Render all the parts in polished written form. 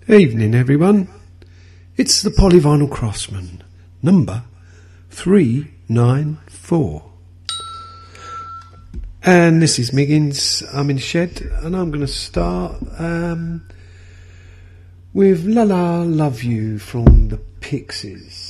Evening, everyone. It's the Polyvinyl Craftsman, number 394. And this is Miggins. I'm in the shed, and I'm going to start with La La Love You from the Pixies.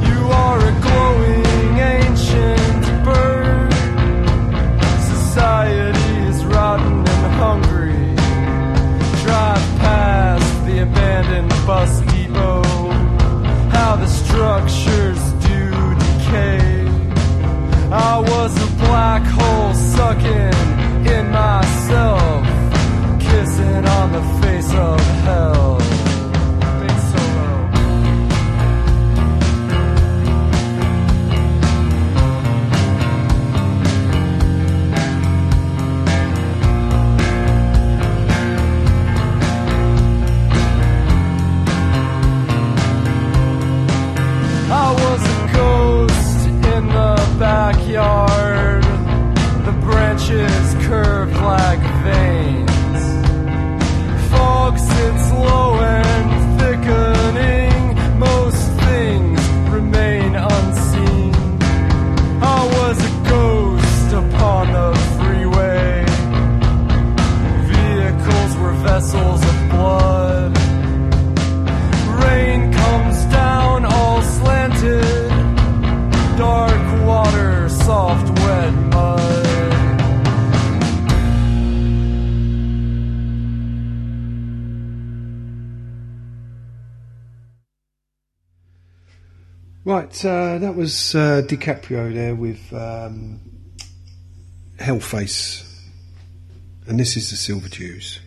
Glowing ancient bird, society. arches curved like veins. Fog sits low and thickening. Most things remain unseen. I was a ghost upon the freeway. Vehicles were vessels of blood. Rain comes down all slanted. Dark water, soft wet mud. Right, that was DiCaprio there with Hellface, and this is the Silver Jews.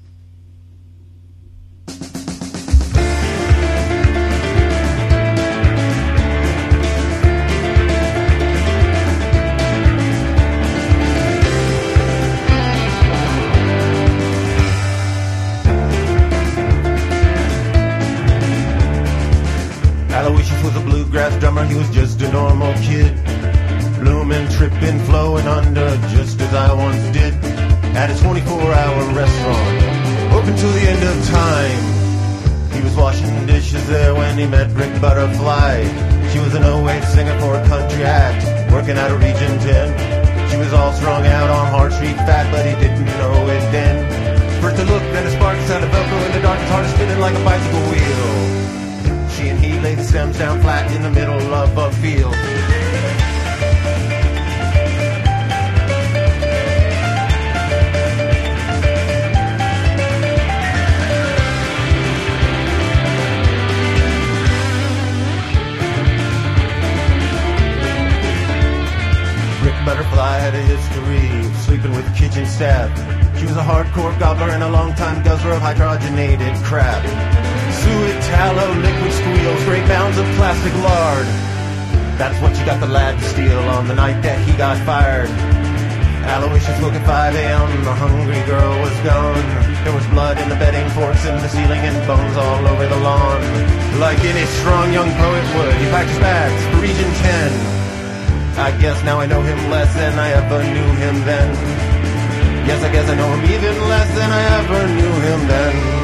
Aloysius was a bluegrass drummer, he was just a normal kid. Blooming, tripping, flowing under, just as I once did. At a 24-hour restaurant, open till the end of time. He was washing dishes there when he met Brick Butterfly. She was an 08 singer for a country act, working out of Region 10. She was all strung out on Hard Street fat, but he didn't know it then. First a look, then a spark, the sound of Velcro in the dark, his heart is spinning like a bicycle wheel. She and he laid the stems down flat in the middle of a field. Brick Butterfly had a history of sleeping with kitchen staff. She was a hardcore gobbler and a long-time guzzler of hydrogenated crap. Suet, tallow, liquid squeals, great mounds of plastic lard. That's what you got the lad to steal on the night that he got fired. Aloysius woke at 5 a.m., the hungry girl was gone. There was blood in the bedding, forks in the ceiling, and bones all over the lawn. Like any strong young poet would, he packed his bags for Region 10. I guess now I know him less than I ever knew him then. Yes, I guess I know him even less than I ever knew him then.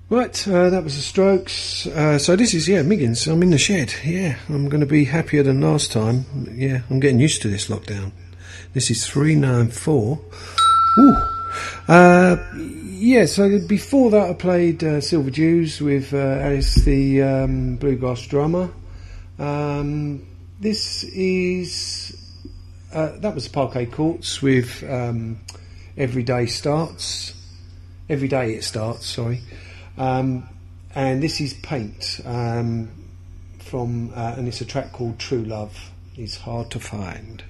Right, that was the Strokes. So this is, Miggins. I'm in the shed. Yeah, I'm going to be happier than last time. Yeah, I'm getting used to this lockdown. This is 394. Ooh. So before that I played Silver Jews with Alice, the bluegrass drummer. This is... that was Parquet Courts with Every Day It Starts, sorry. And this is Paint from and it's a track called True Love Is Hard to Find.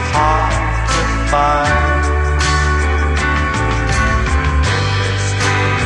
Fine.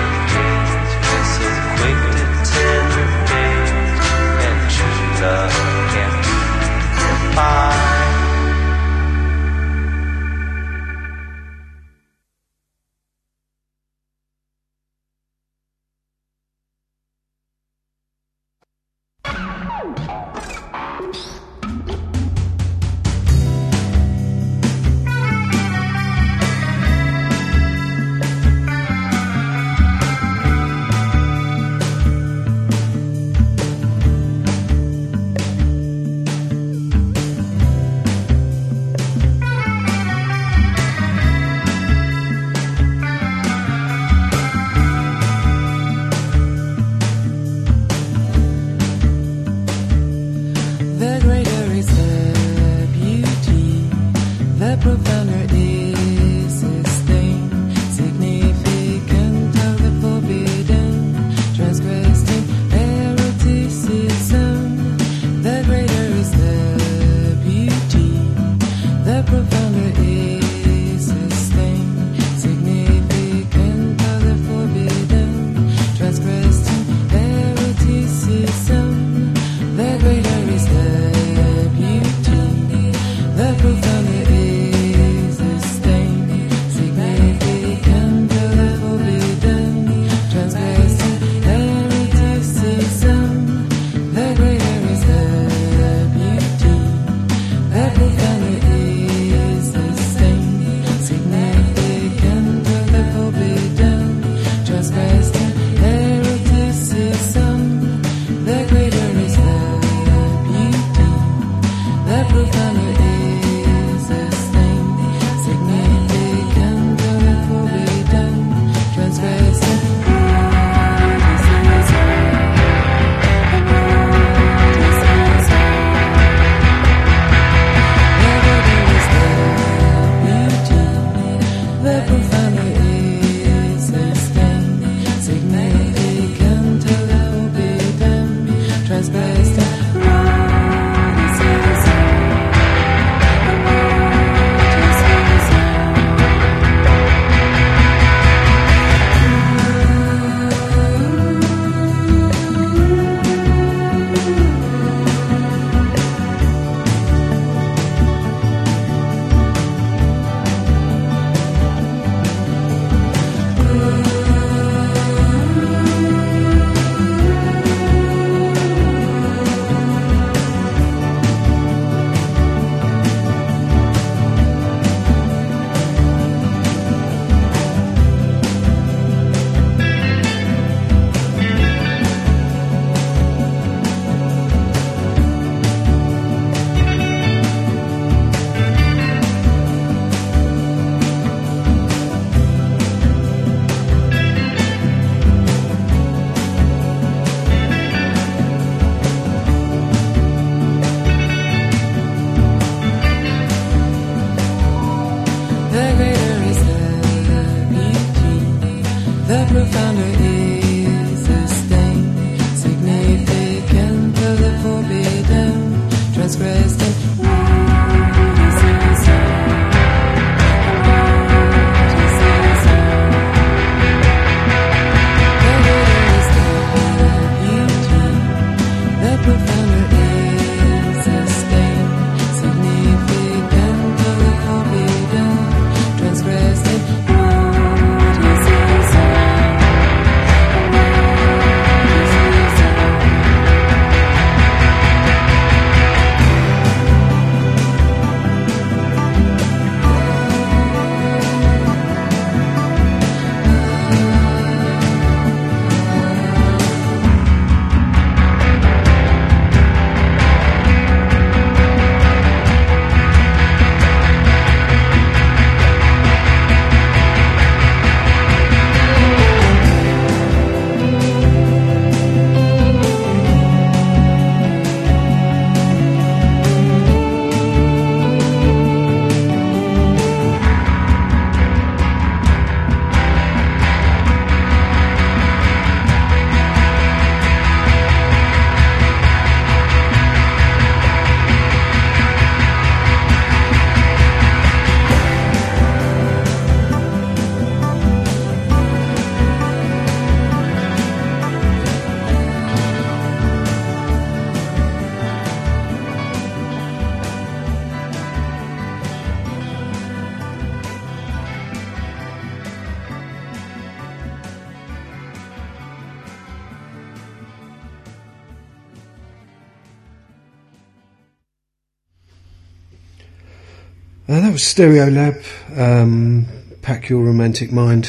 That was Stereolab, Pack Your Romantic Mind.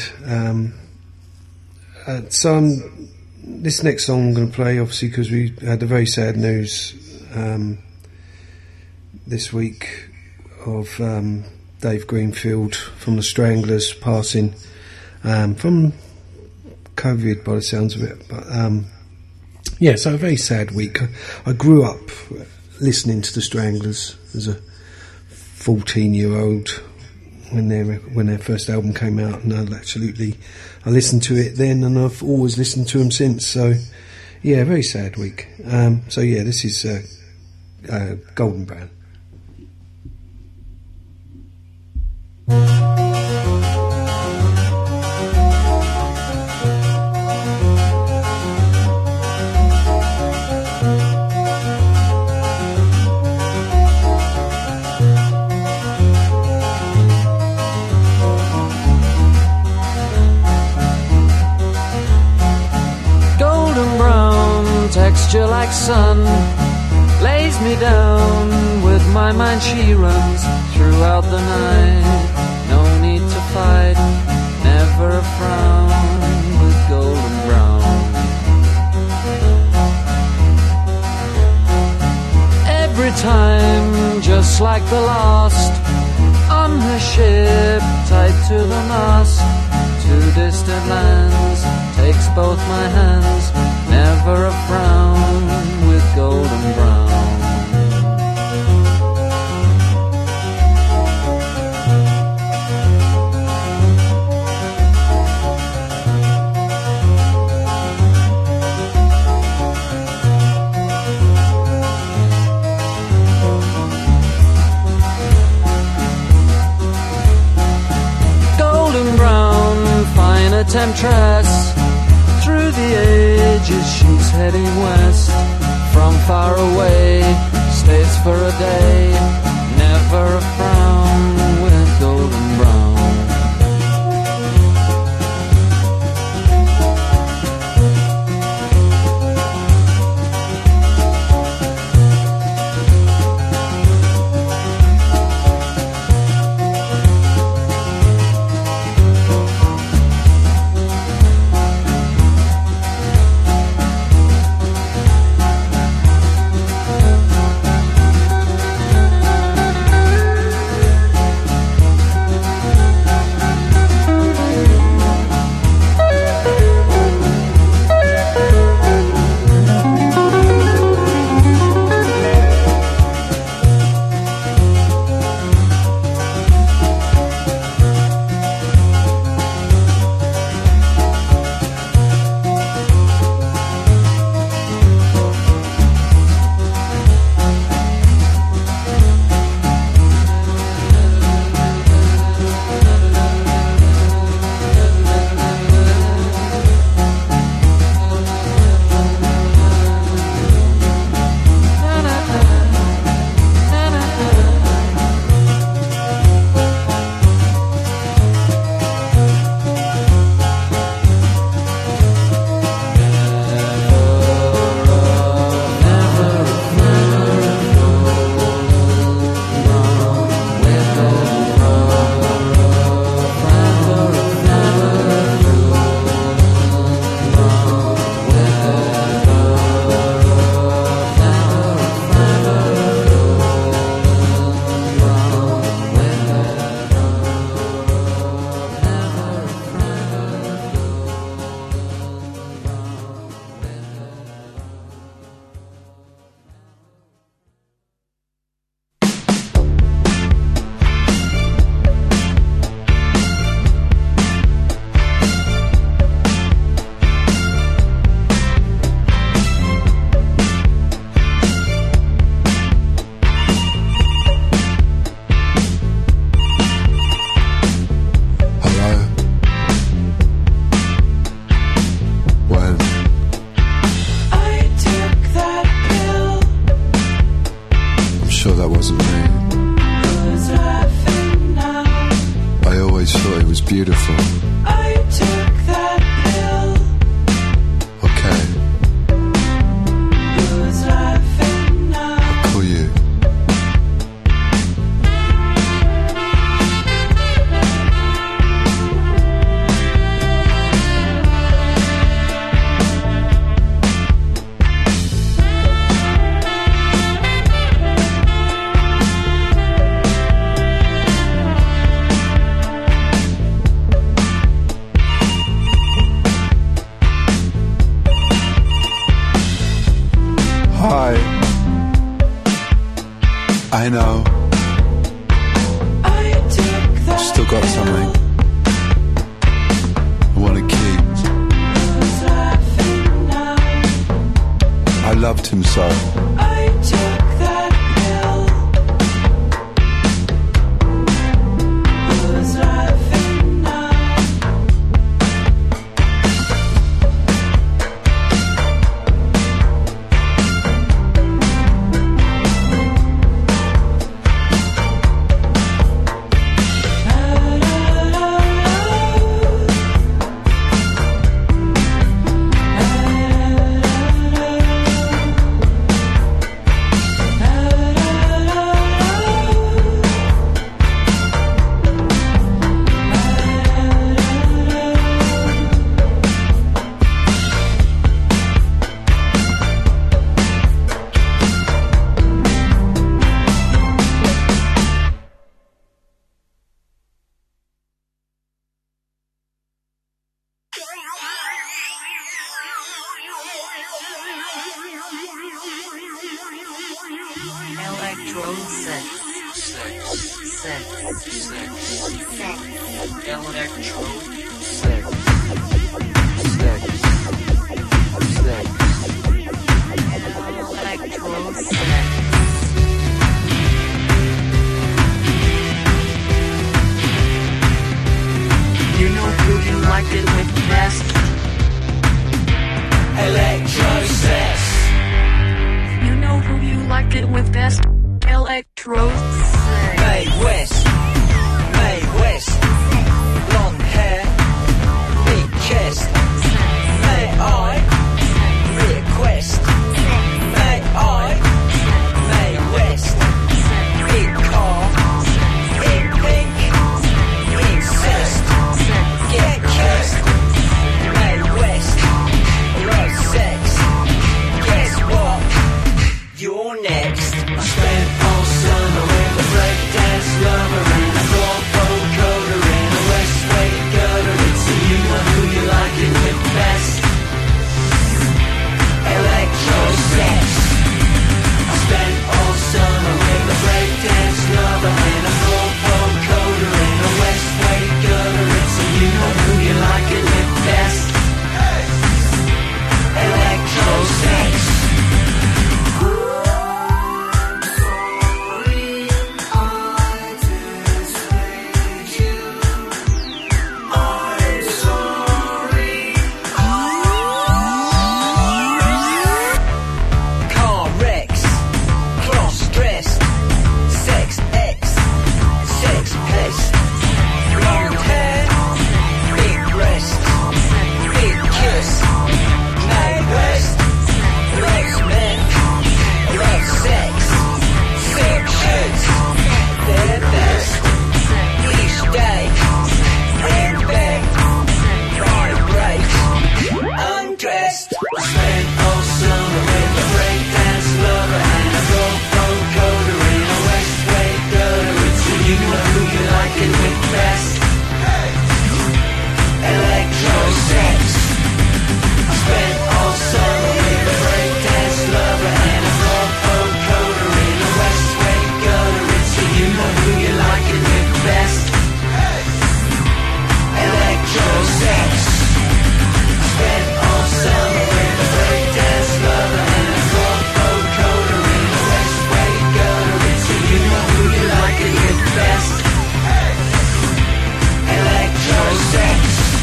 This next song I'm going to play, obviously, because we had the very sad news this week of Dave Greenfield from the Stranglers passing from COVID, by the sounds of it. But so a very sad week. I grew up listening to the Stranglers as a 14-year-old when their first album came out, and I listened to it then, and I've always listened to them since. So yeah, very sad week. This is Golden Brown. Texture like sun lays me down. With my mind she runs throughout the night. No need to fight, never a frown with golden brown. Every time, just like the last, on her ship, tied to the mast, to distant lands, takes both my hands. Never a frown with golden brown. Golden brown, fine temptress. Through the ages she's heading west. From far away, stays for a day. Never a frown with golden brown. Beautiful. I took that pill. Okay. Who's laughing now? I'll call you. I know. I took that Still got something I want to keep. Who's laughing now? I loved him so. I took that pill. Who's laughing now? Electro sex. Electro sex. Electro sex. You know who you like it with best? Electro sex. You know who you like it with best? Electro sex. Mae West. Mae West. Blonde hair. Big chest. May I request? May I? Mae West. Big car. In pink. Incest. Get kissed. Mae West. Love sex. Guess what? You're next. I spent all summer with a breakdance lover and a corpo coder and a Westway gutter. It's a you know who you like it with best. Electro sex. I spent all summer with a breakdance lover and a corpo coder and a Westway gutter. It's a you know who you like it with best. Electro sex. Car wrecks, cross-dressed, sex X, sex pest, blonde hair, big breasts, big kiss, Mae West, loves men, loves sex, sex shirts, they're best, each day, in bed, vibrate, undressed. Spent all summer with a breakdance lover and a GoPro coder in a Westway gutter. It's a you know who you like it with best. Electro sex. I spent all summer with a breakdance lover and a GoPro coder in a Westway gutter. It's a you know who you like it with best. Electro sex. I spent all summer with a breakdance lover and a GoPro coder in a Westway gutter. It's a you know who you like it with best. Electro sex.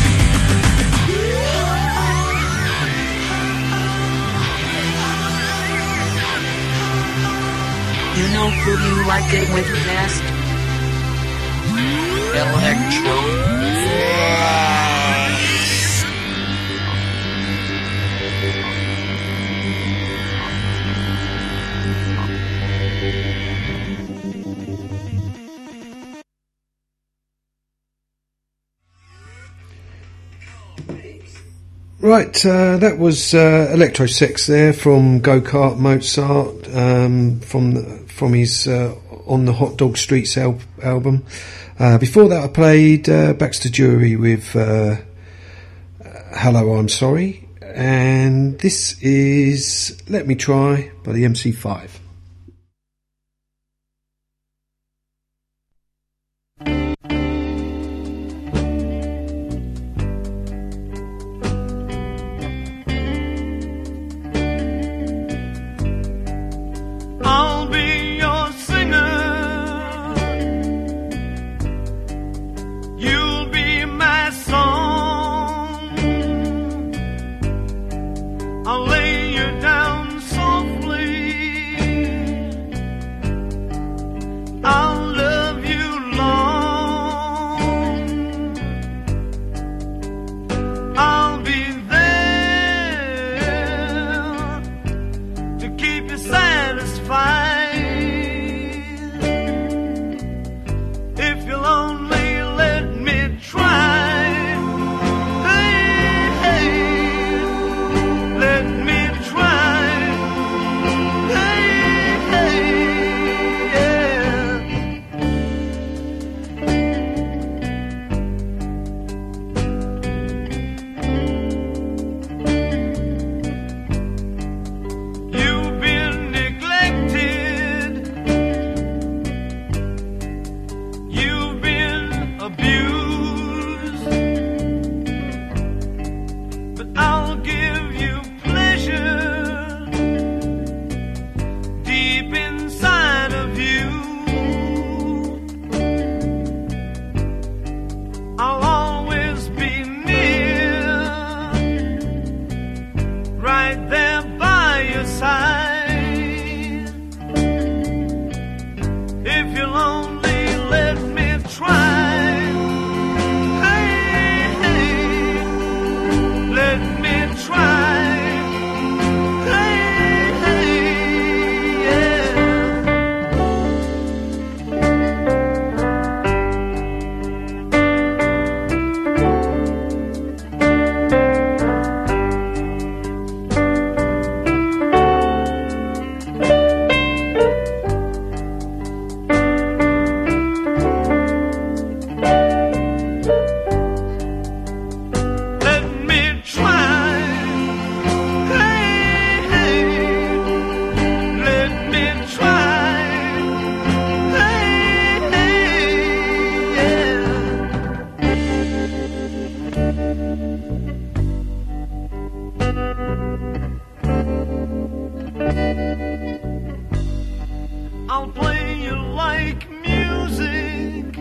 You know who you like it with best? Electro. Right, that was Electro Sex there from Go-Kart Mozart, from his On the Hot Dog Streets album. Before that I played Baxter Jury with Hello I'm Sorry, and this is Let Me Try by the MC5.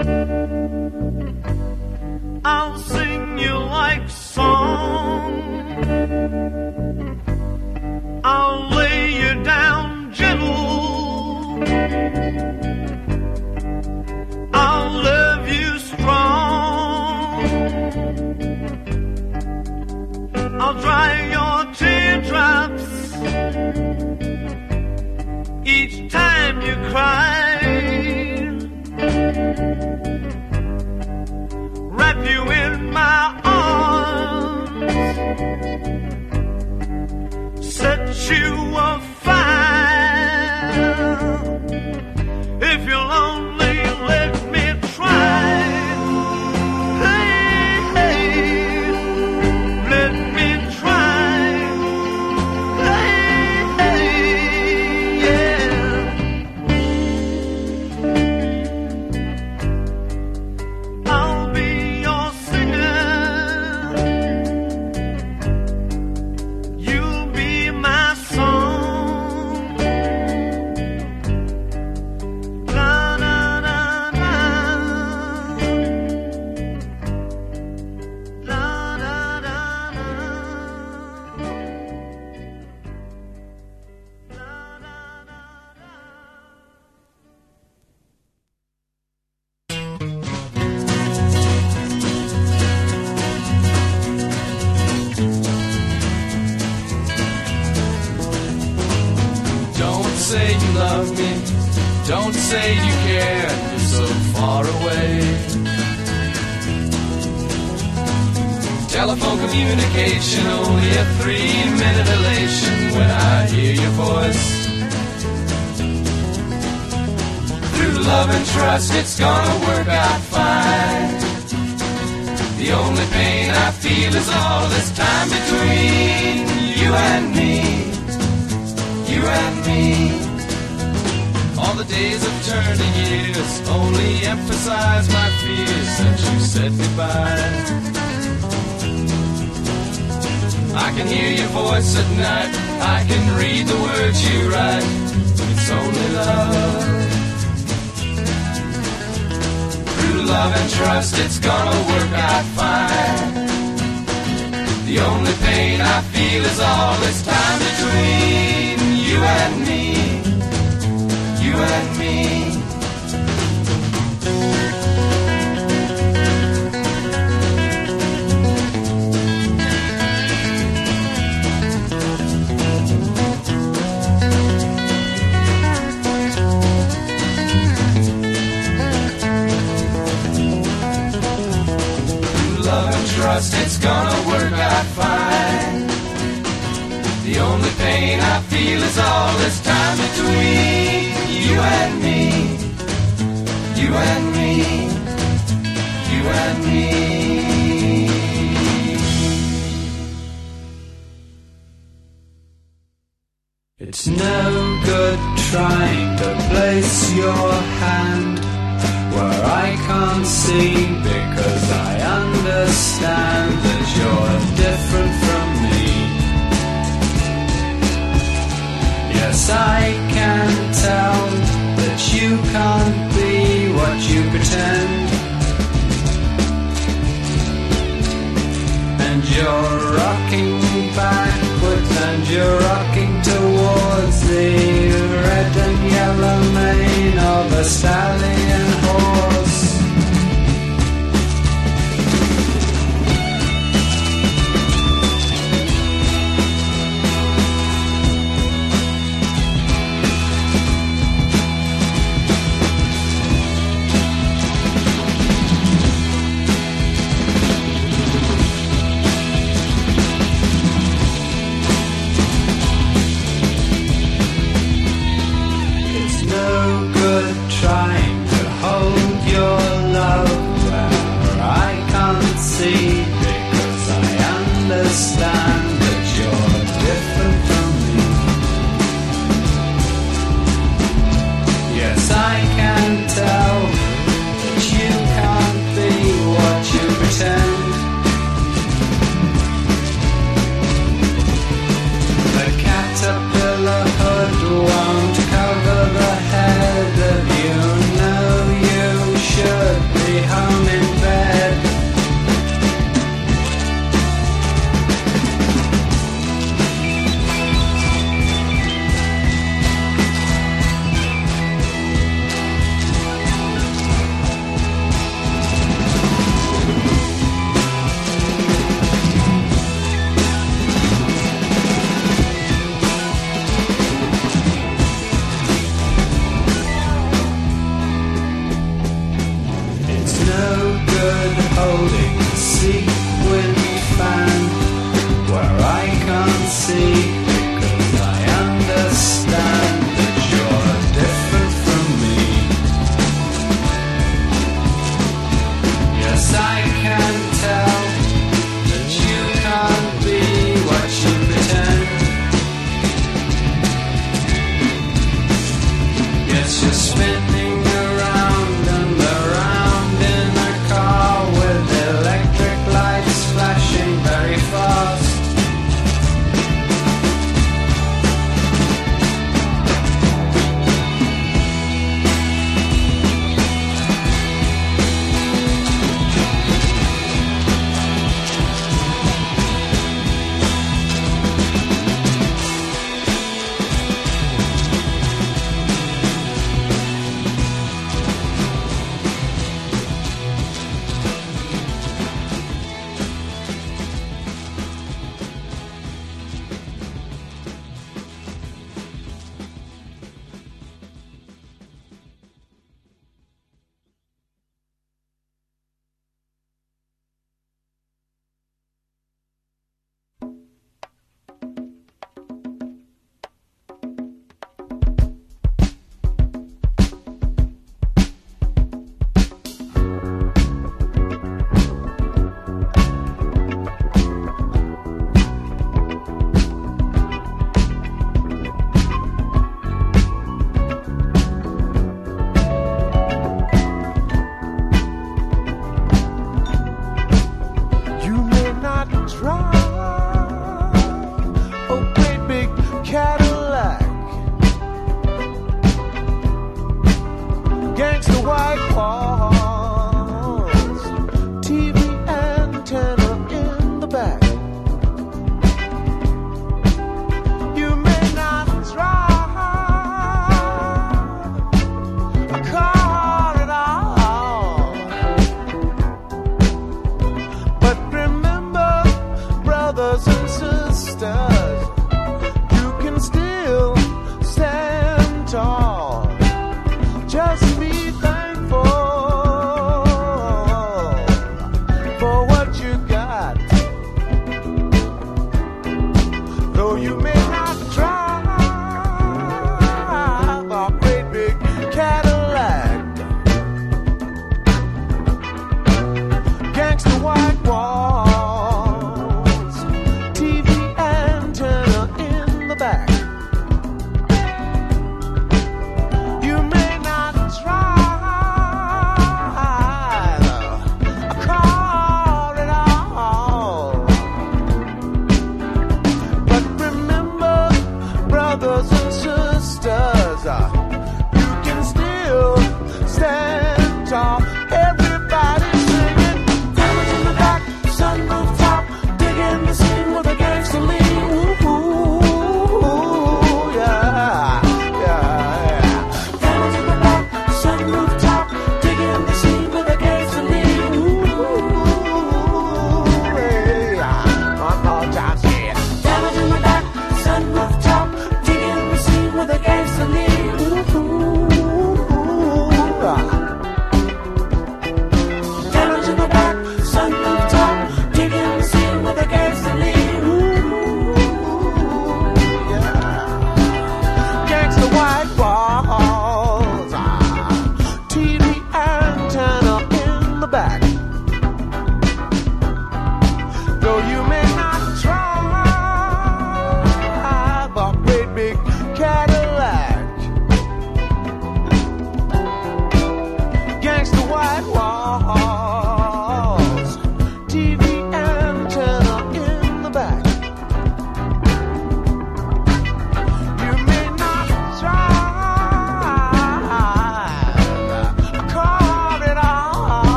I'll sing you like song. I'll lay you down gentle. I'll love you strong. I'll dry your teardrops each time you cry. Wrap you in my arms, set you afire. If you'll only let me try, hey, hey, let me try, hey, hey, yeah. I'll be your singer, you'll be my song. La la la la, la la la la, la la la la. Don't say you love me, don't say you care, you're so far away. Telephone communication, only a 3-minute elation when I hear your voice. Through love and trust, it's gonna work out fine. The only pain I feel is all this time between you and me. You and me. All the days of turning years only emphasize my fears since you said goodbye. I can hear your voice at night, I can read the words you write. It's only love. Through love and trust, it's gonna work out fine. The only pain I feel is all this time between you and me, you and me. Love and trust, it's gonna work out fine. The only pain I feel is all this time between you and me, you and me, you and me. It's no good trying to place your hand where I can't see, because I understand that you're different from me. Yes, I can tell that you can't be what you pretend. And you're rocking backwards and you're rocking towards the red and yellow mane of a stallion horse. Trying no good holding a sequin fan where I can't see, because I understand that you're different from me. Yes, I can tell that you can't be what you pretend. Yes, you're spinning around and around in a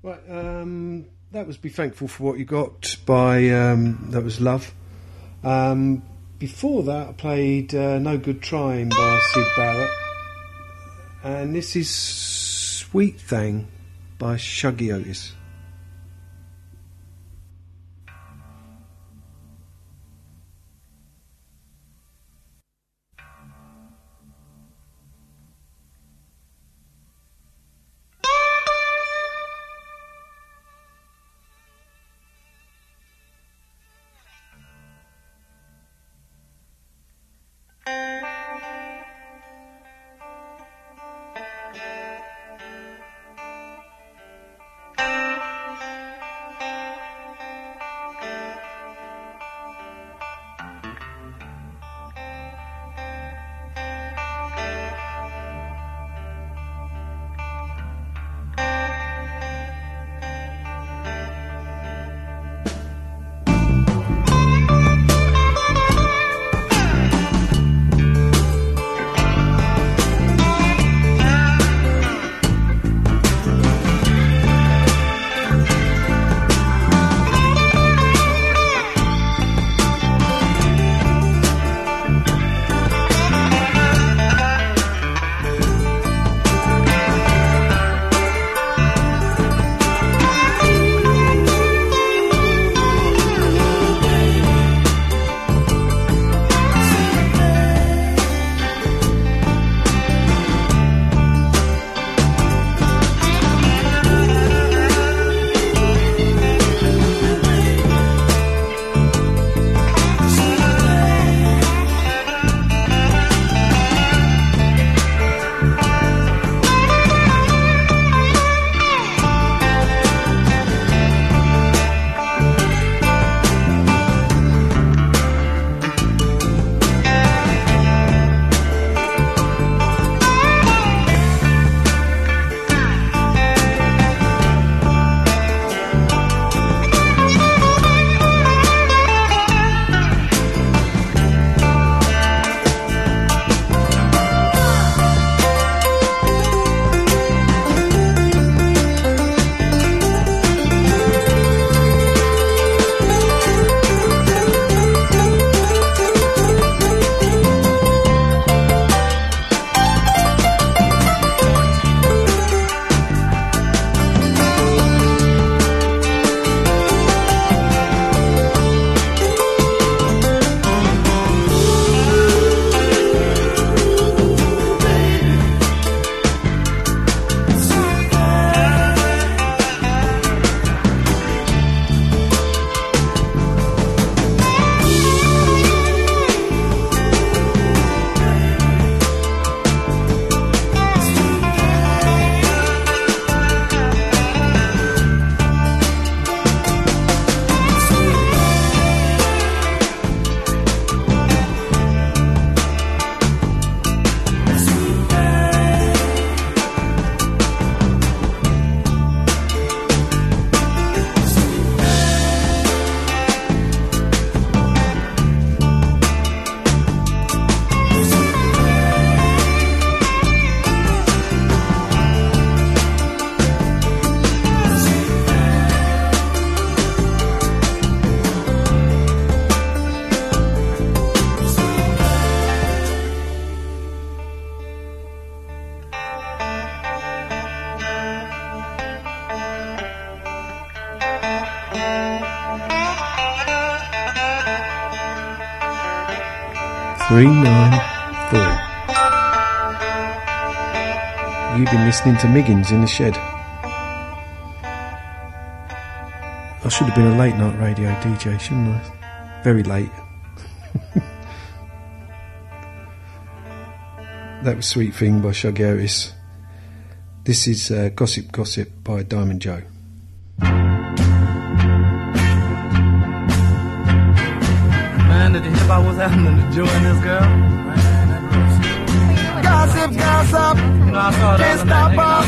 Right, that was Be Thankful for What You Got by, that was Love. Before that I played No Good Trying by Syd Barrett. And this is Sweet Thing by Shuggy Otis. You've been listening to Miggins in the Shed. I should have been a late night radio DJ, shouldn't I? Very late. That was Sweet Thing by Shuggy Otis. This is Gossip Gossip by Diamond Joe. Man, did you hear about what's happening to Joe and this girl? Gossip, gossip, can't stop us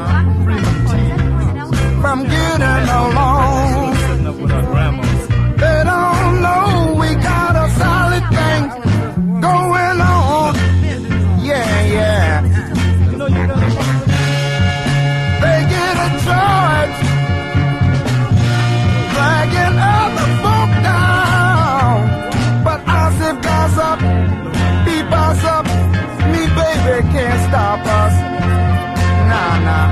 from getting along. They don't know we got a solid thing going on. Yeah, yeah. They get a charge stop us. Nah, nah.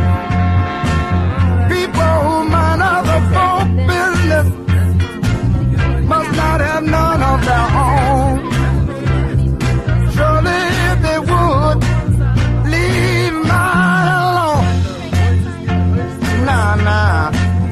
People who mind other folk business must not have none of their own. Surely if they would leave mine alone. Nah, nah.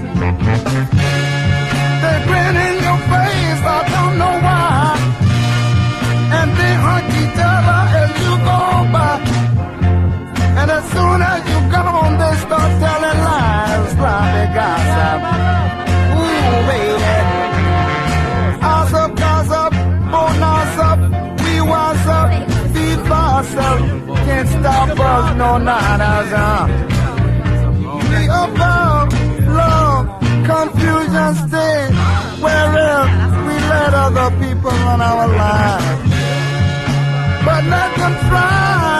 They grin in your face, I don't know why. And they hug each other as you go by. And as soon as you gone, they start telling lies, sloppy gossip. Ooh, baby. Gossip, gossip, bonus up, we was up, feed us up. Can't stop us, no nanas, We above, love, confusion stay. Wherever we let other people run our lives. But let them try.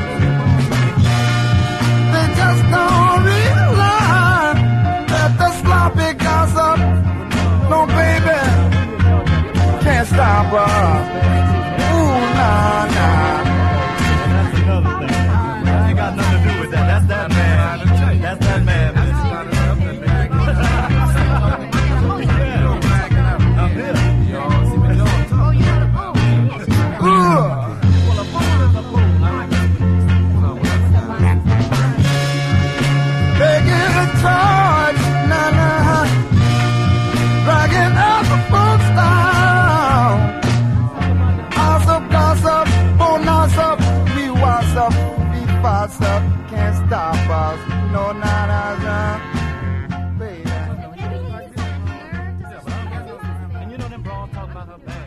They just don't realize that the sloppy gossip, no baby, can't stop us. Ooh, nah, nah. That's another thing. That ain't got nothing to do with that. That's that man. That's that man. Begging a charge, nah, nah. Dragging out the folks down. Gossip, gossip, bonus up, we was up, we fast up, can't stop us, no, nah, nah, nah. Baby. And you know them broads talk about her bad.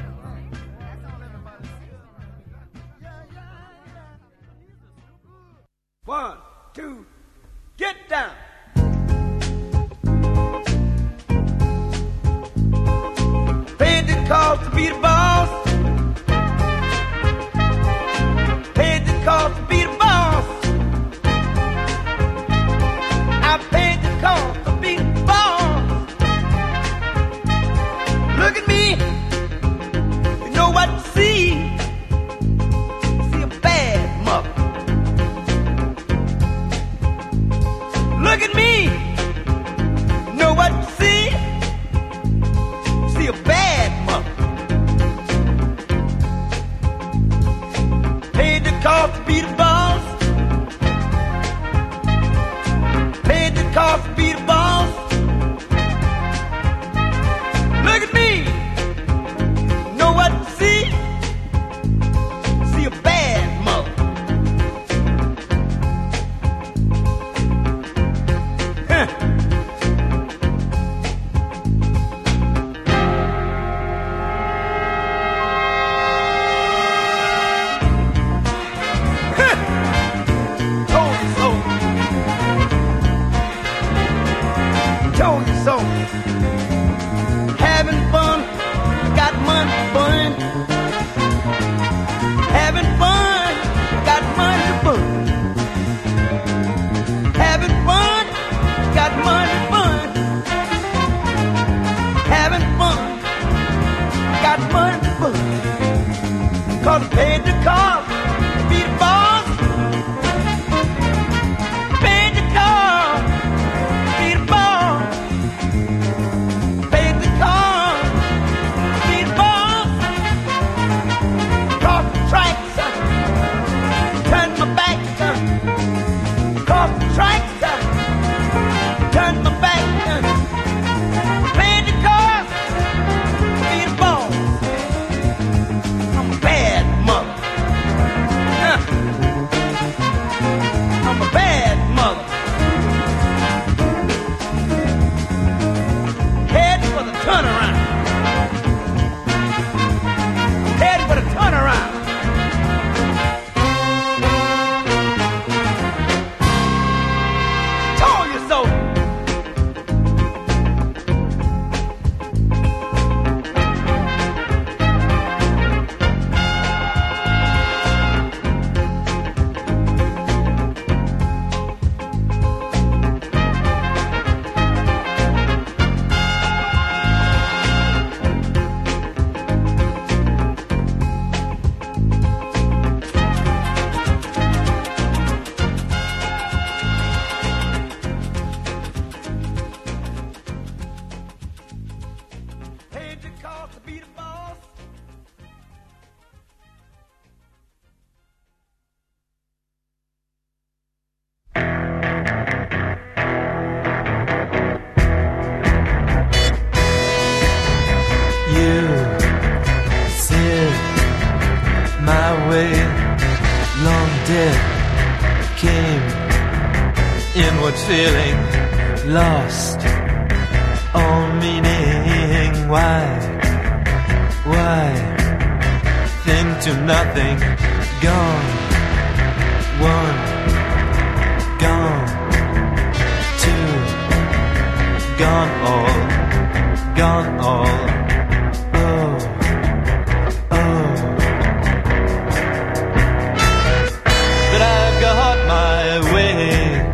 1, 2, get down. Paid the cost to be the boss. Paid the cost to be the boss. I paid the cost to be the boss. Look at me. You know what you see? You see a bad mother. Look at me. You know what you see? You see a bad mother. Paid the cost to be the boss. Paid the cost to be the boss. Look at me. You know what you see? You see a bad mother. Told you so. Having fun, got money to burn. Having fun, got money to burn. Having fun, got money to burn. Having fun, got money to burn. 'Cause I paid the cost to be the boss. Paid the cost to be the boss. Paid the cost to be the boss. Cross the tracks, turn my back, cross the tracks, turn my back. Paid the cost to be the boss. I'm a bad mother. way, long dead, came inward feeling, lost all meaning. Why thing to nothing, gone, one, gone, two, gone all, oh, but I've got my way.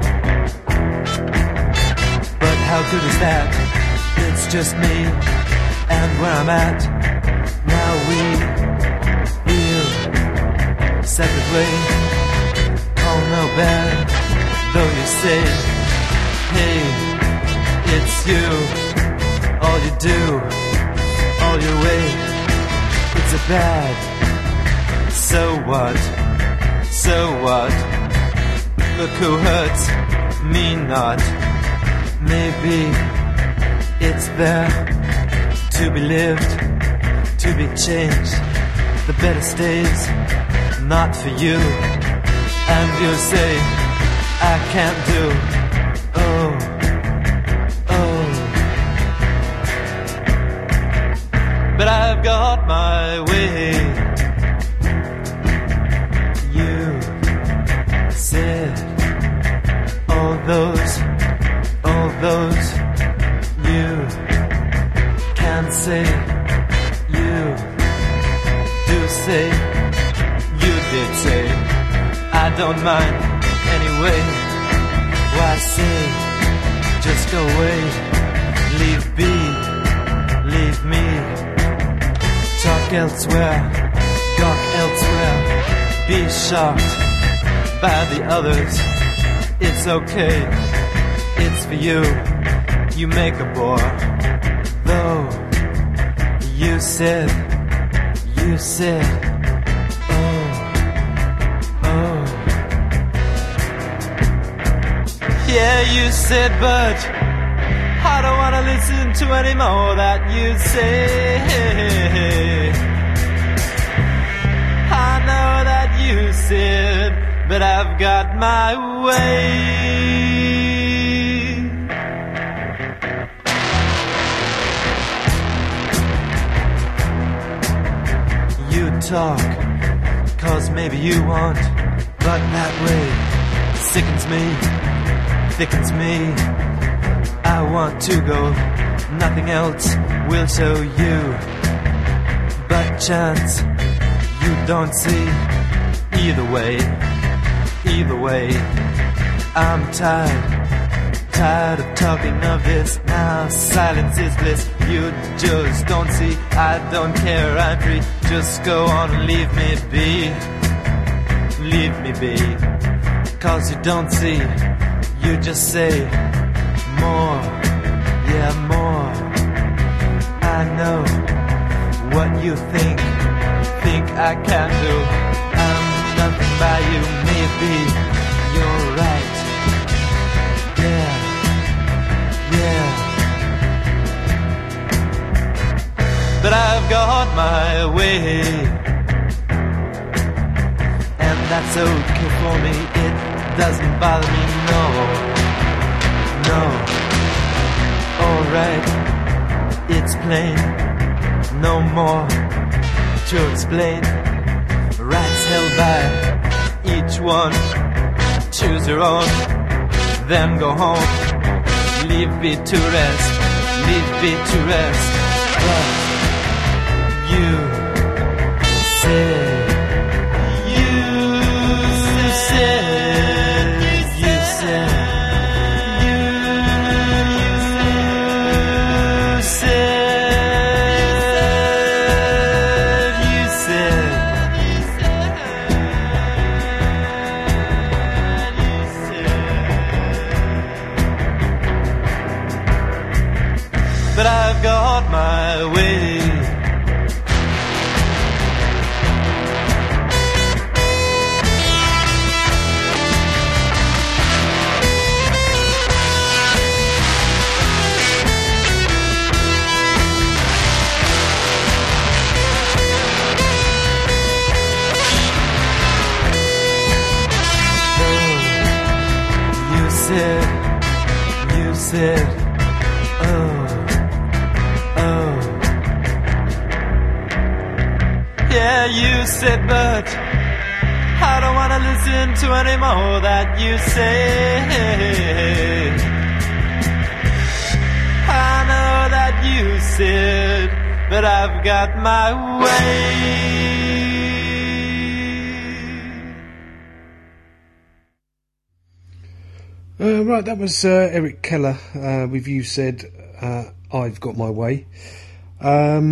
But how good is that? It's just me and where I'm at. Now we feel separate way. All no bad, though you say, hey, it's you. All you do, all your way, it's a bad. So what? So what? Look who hurts, me not. Maybe it's there to be lived, to be changed. The better stays not for you. And you say I can't do. Oh, but I've got my way. You said all those you can't say. You do say, you did say, I don't mind anyway. Why say, just go away, leave be, leave me. Talk elsewhere, gawk elsewhere, be shocked by the others. It's okay, it's for you, you make a bore. Though you said, oh, yeah, you said, but I don't wanna listen to any more that you say. I know that you said, but I've got my way. You talk, cause maybe you want, but that way sickens me, thickens me. I want to go, nothing else will show you. But chance, you don't see. Either way, I'm tired of talking of this. Now silence is bliss. You just don't see, I don't care, I'm free. Just go on and leave me be. Leave me be. Cause you don't see, you just say more, yeah, more. I know what you think I can do. I'm nothing by you, maybe you're right. Yeah. But I've got my way, and that's okay for me. It doesn't bother me, no. Alright, it's plain, no more to explain. Rights held by each one, choose your own, then go home. Leave me to rest, leave me to rest. But you said, you said, but I've got my way. said, oh, oh. Yeah, you said, but I don't wanna listen to any more that you say. I know that you said, but I've got my way. Right, that was Eric Keller with You Said, I've Got My Way. Now,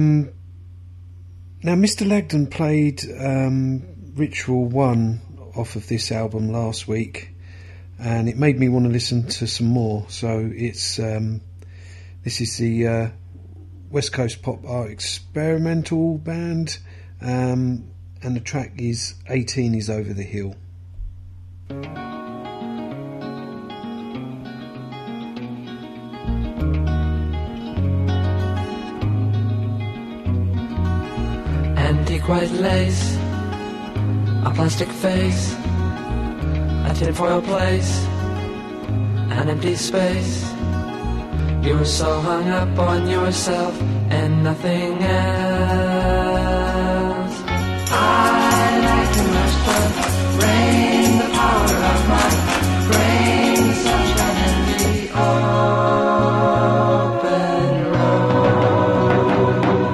Mr. Lagden played Ritual 1 off of this album last week, and it made me want to listen to some more. So it's this is the West Coast Pop Art Experimental Band, and the track is 18 is Over the Hill. Antique white lace, a plastic face, a tinfoil place, an empty space. You were so hung up on yourself and nothing else. I like too much fun, rain, the power of my brain, the sunshine and the open road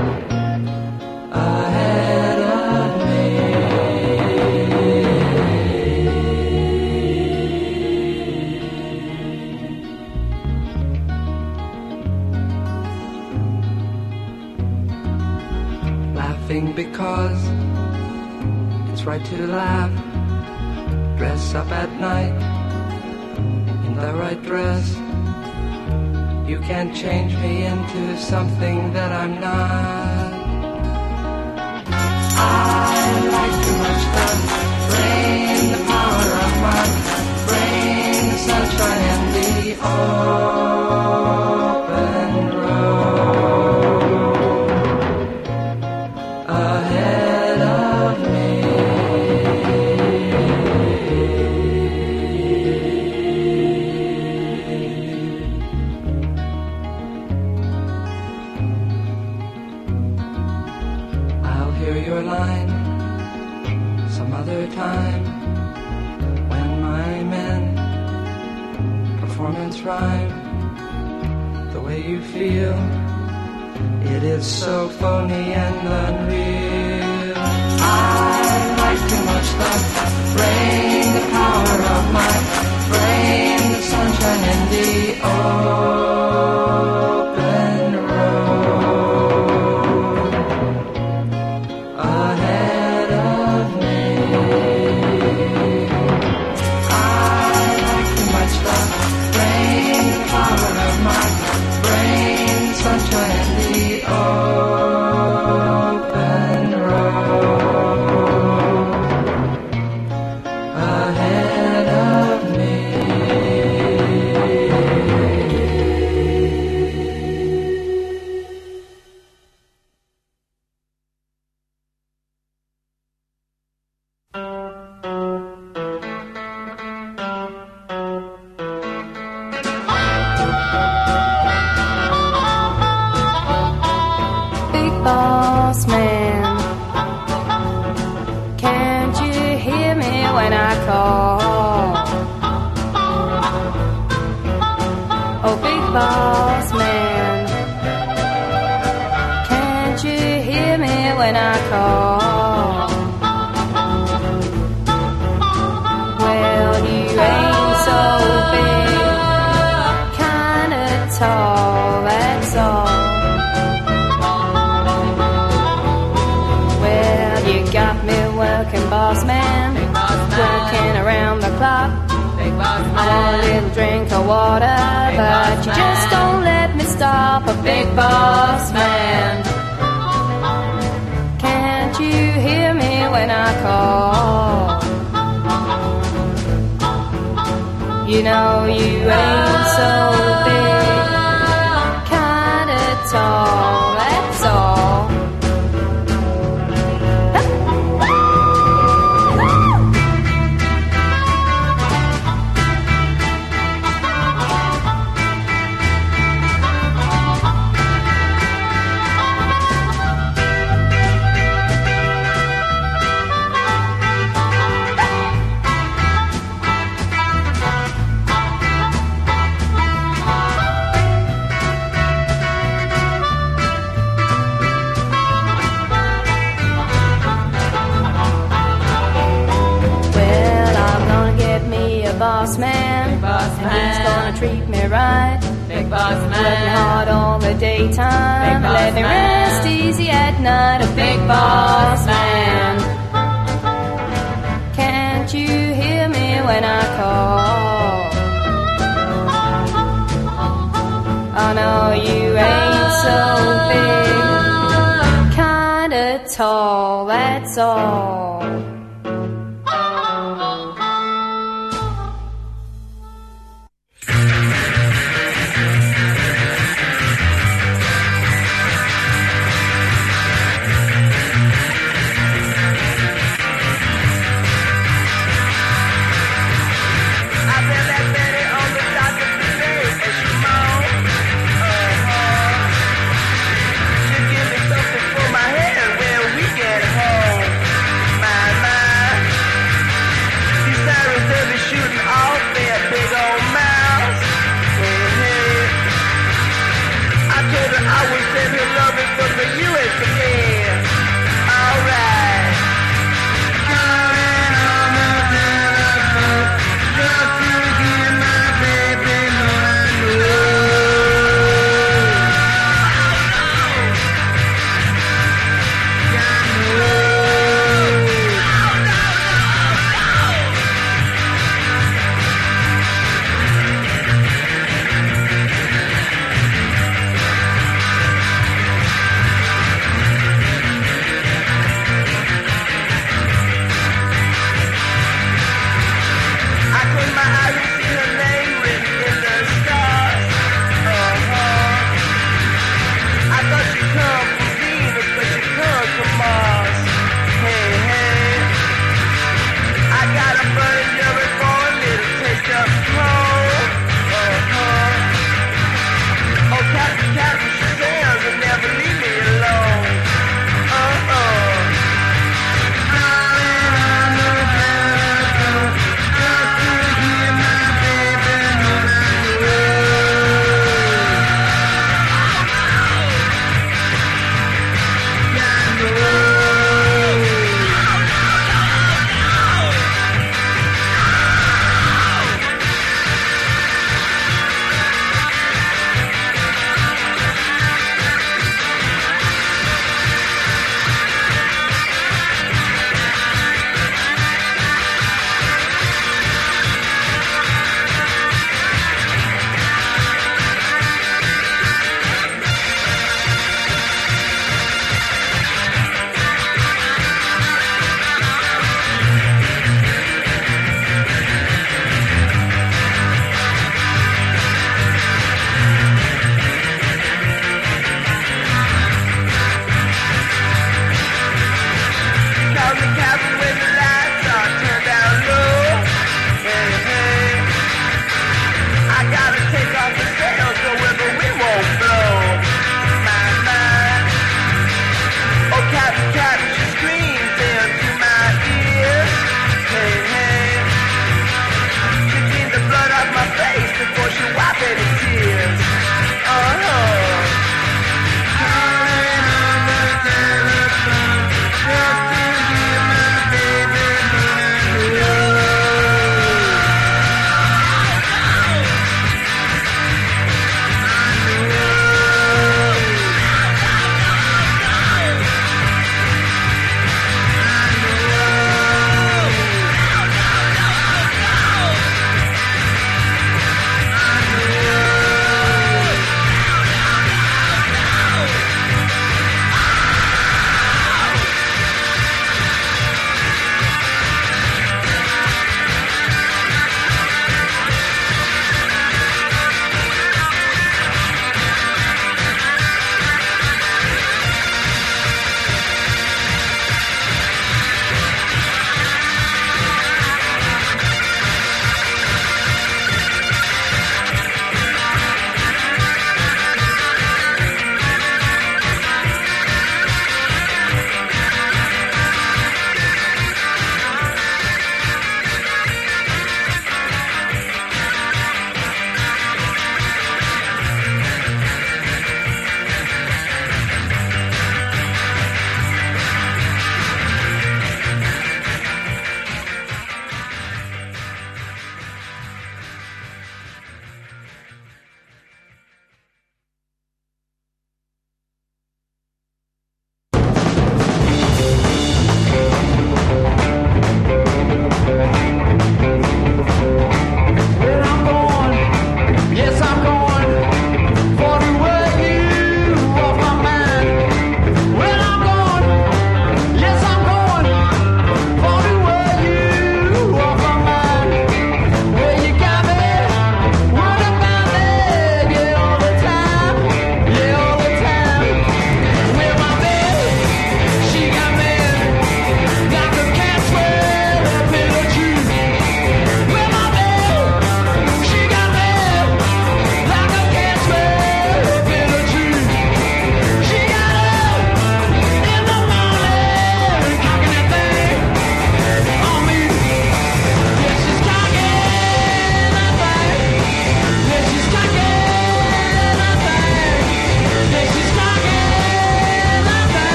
ahead of me. Laughing because it's right to laugh. Dress up at night in the right dress. You can't change me into something that I'm not. I like too much fun, rain, the power of my brain, the sunshine and the open road ahead of me. I'll hear your line some other time when my men performance rhyme. The way you feel, it is so phony and unreal. I like too much fun, rain, the power of my brain, the sunshine and the open road ahead of me. I like too much fun, rain, the power of my brain, the sunshine and the open road ahead of me. Big boss man, can't you hear me when I call? Oh, big boss man, can't you hear me when I call? Well, you ain't so big, kinda tall, that's all. You got me working, boss man, working around the clock. I want a little drink of water, but you just don't let me stop. A big boss man, can't you hear me when I call? You know you ain't so big, kinda tall, that's all. boss man. Big boss And man. he's gonna treat me right. Big boss man. Working hard all the daytime. Big boss Let me man. rest easy at night. A big boss man. Can't you hear me when I call? I know you ain't so big, kinda tall, that's all.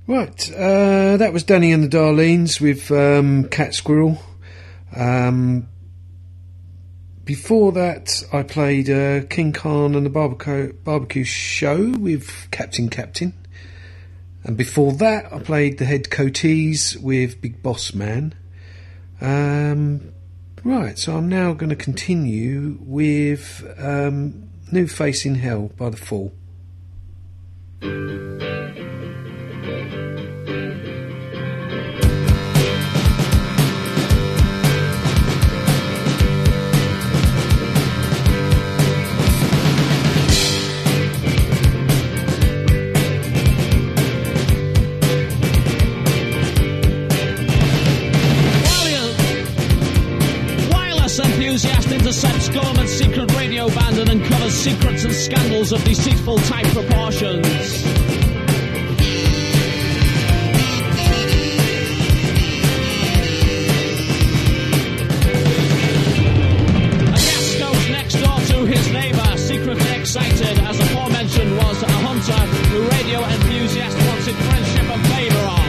Right, that was Danny and the Darlenes with Cat Squirrel. Before that, I played King Khan and the Barbecue Show with Captain. And before that, I played the Head Coatees with Big Boss Man. Right, so I'm now going to continue with New Face in Hell by The Fall. Enthusiast intercepts government secret radio band and uncovers secrets and scandals of deceitful type proportions. A guest goes next door to his neighbour, secretly excited, as aforementioned was a hunter who radio enthusiast wanted friendship and favour of.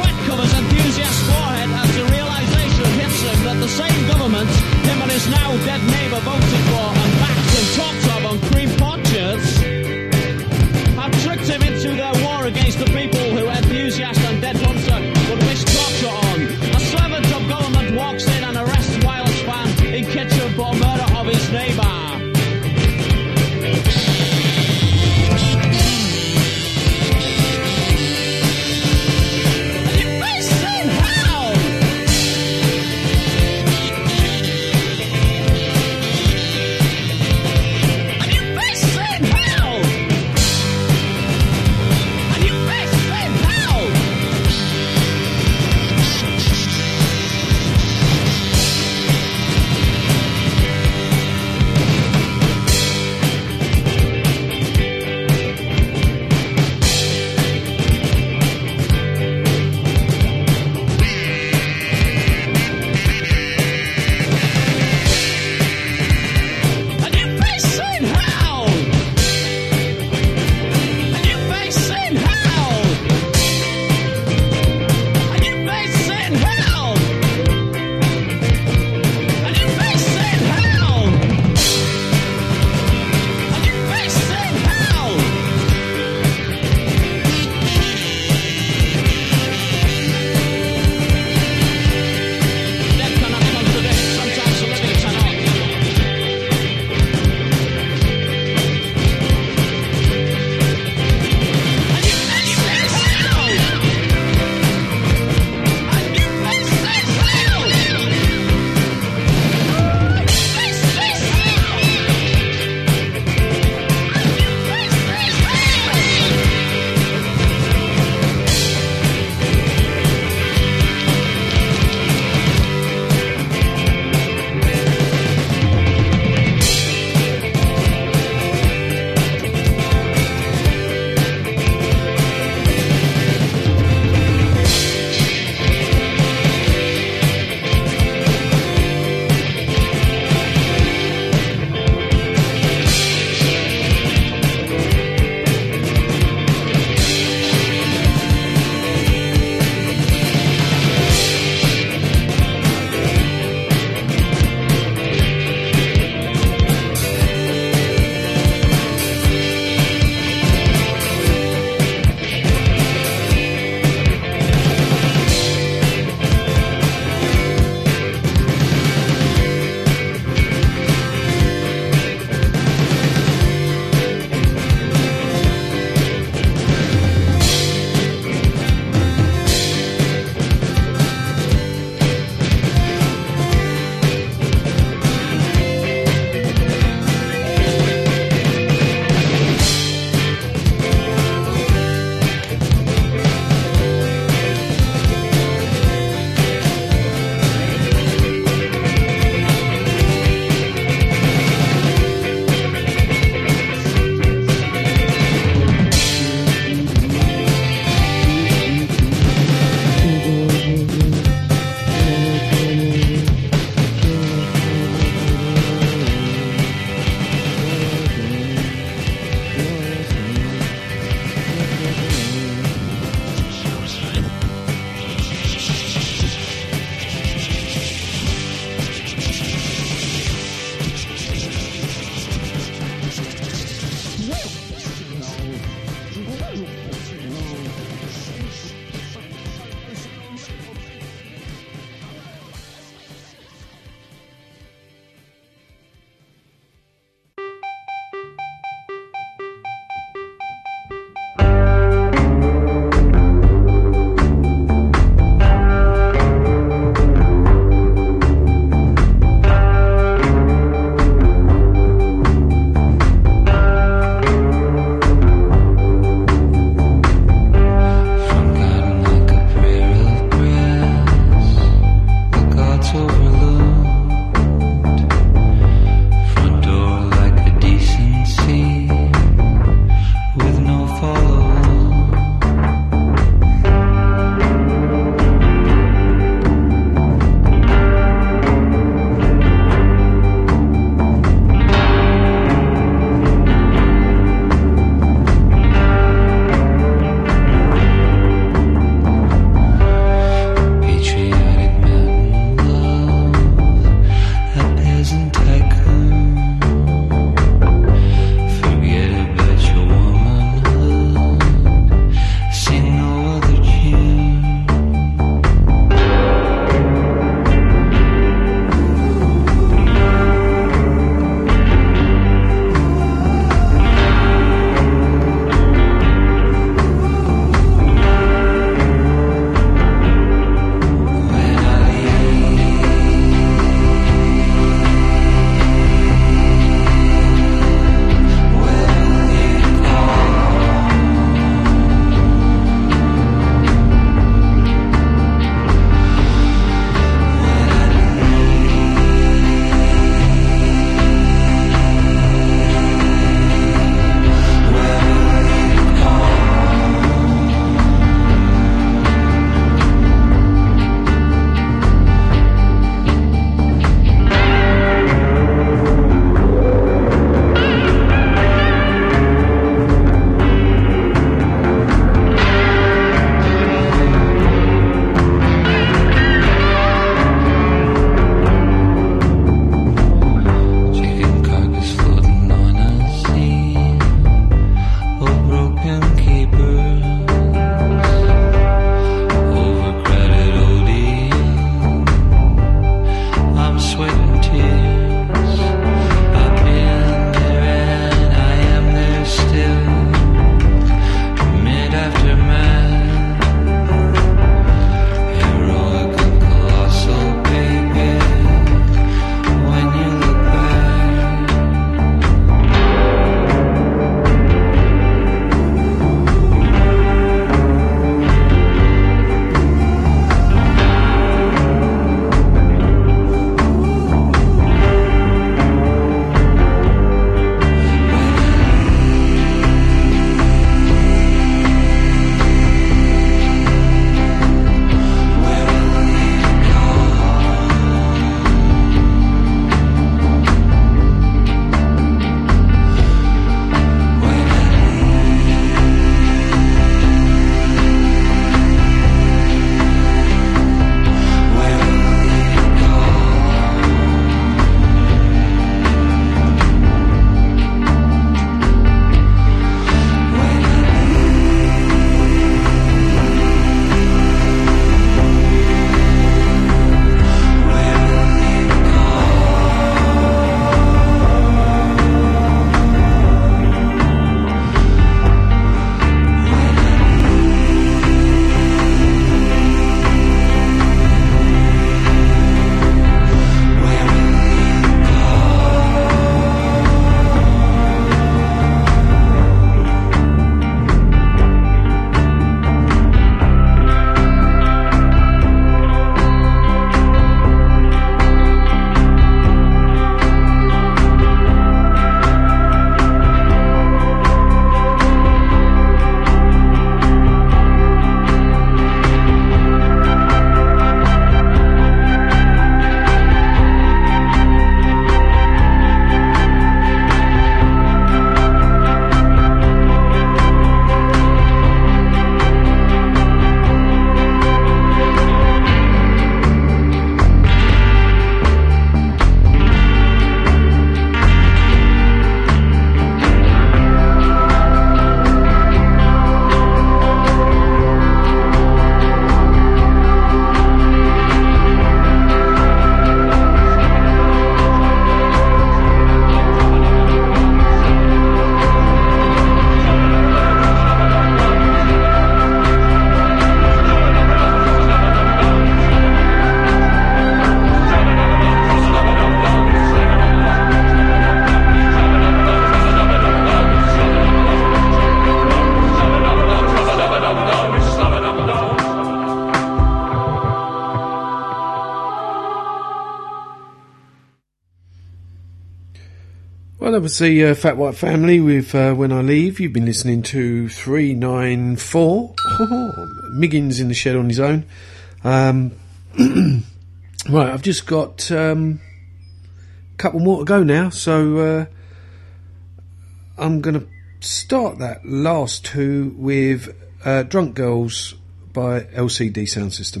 that was the Fat White Family with When I Leave. You've been listening to 394. Miggins in the shed on his own. Right, I've just got a couple more to go now, so I'm going to start that last two with Drunk Girls by LCD Sound System.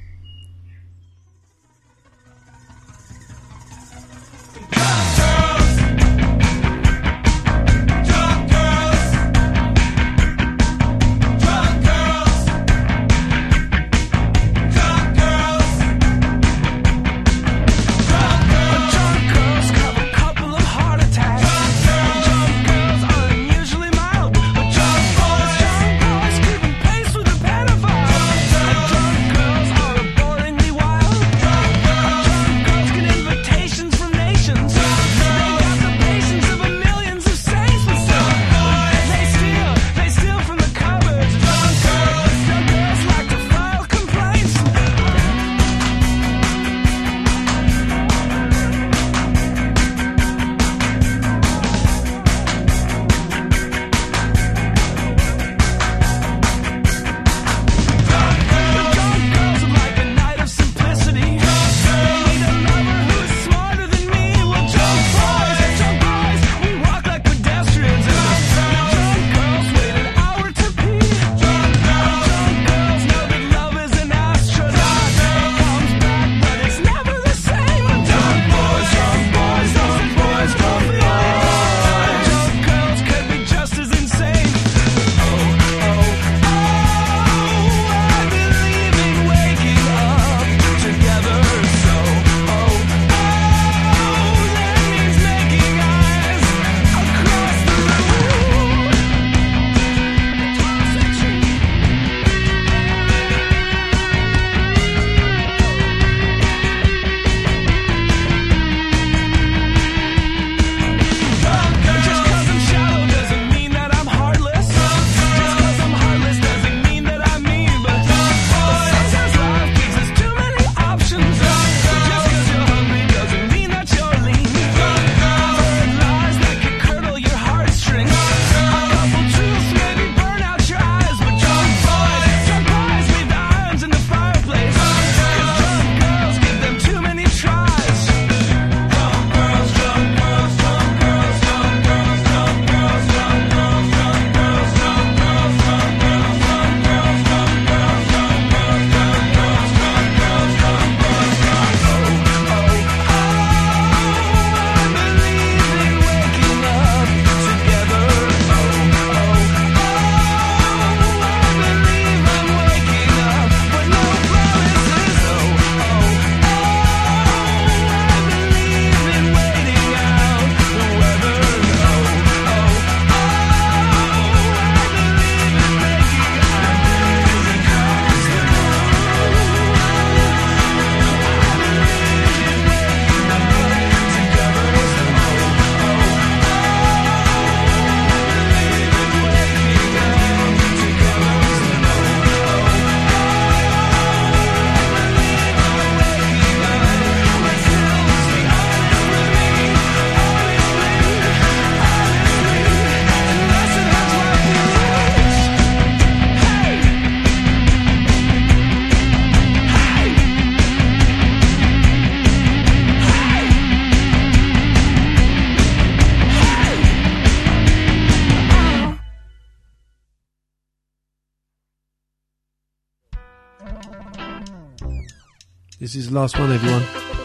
This is the last one, everyone.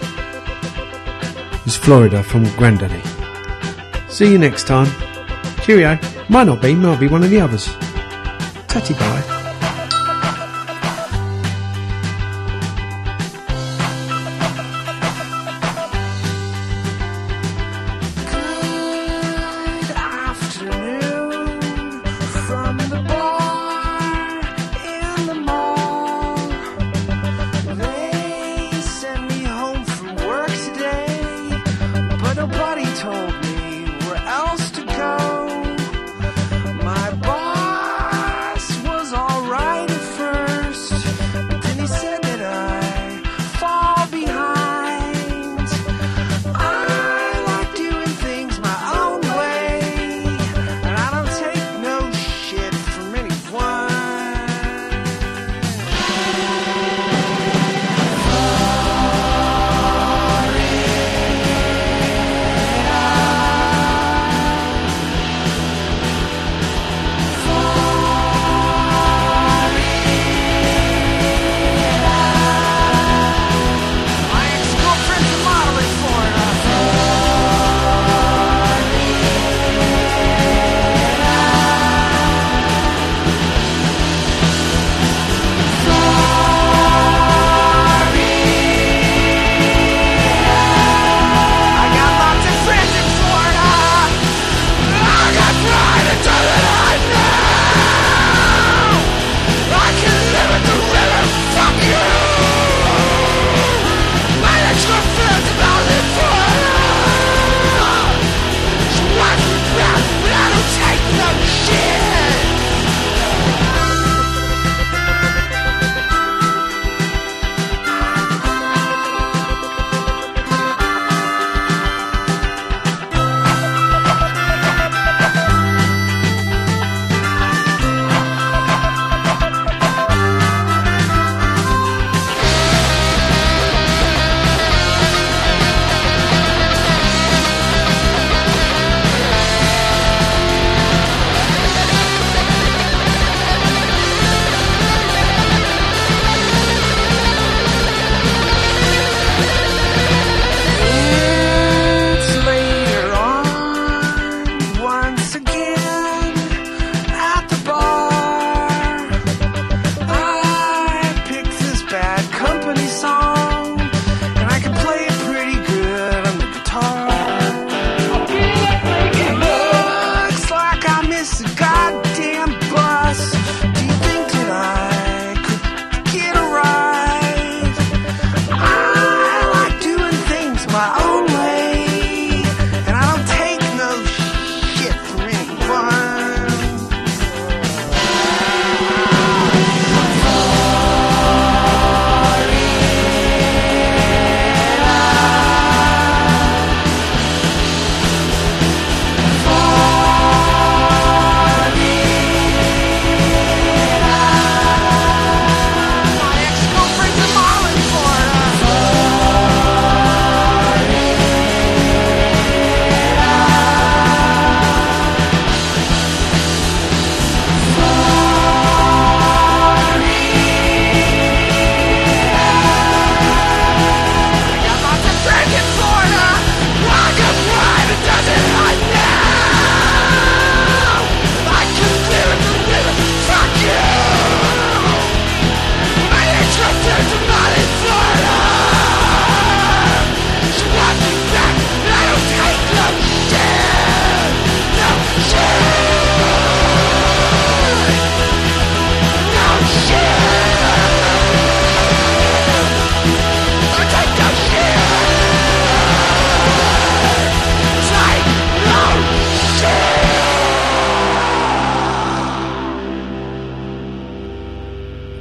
It's Florida from Grandaddy. See you next time. Cheerio. Might not be one of the others. Tatty bye. My boss was all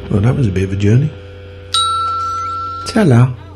Well, that was a bit of a journey. Ta-la.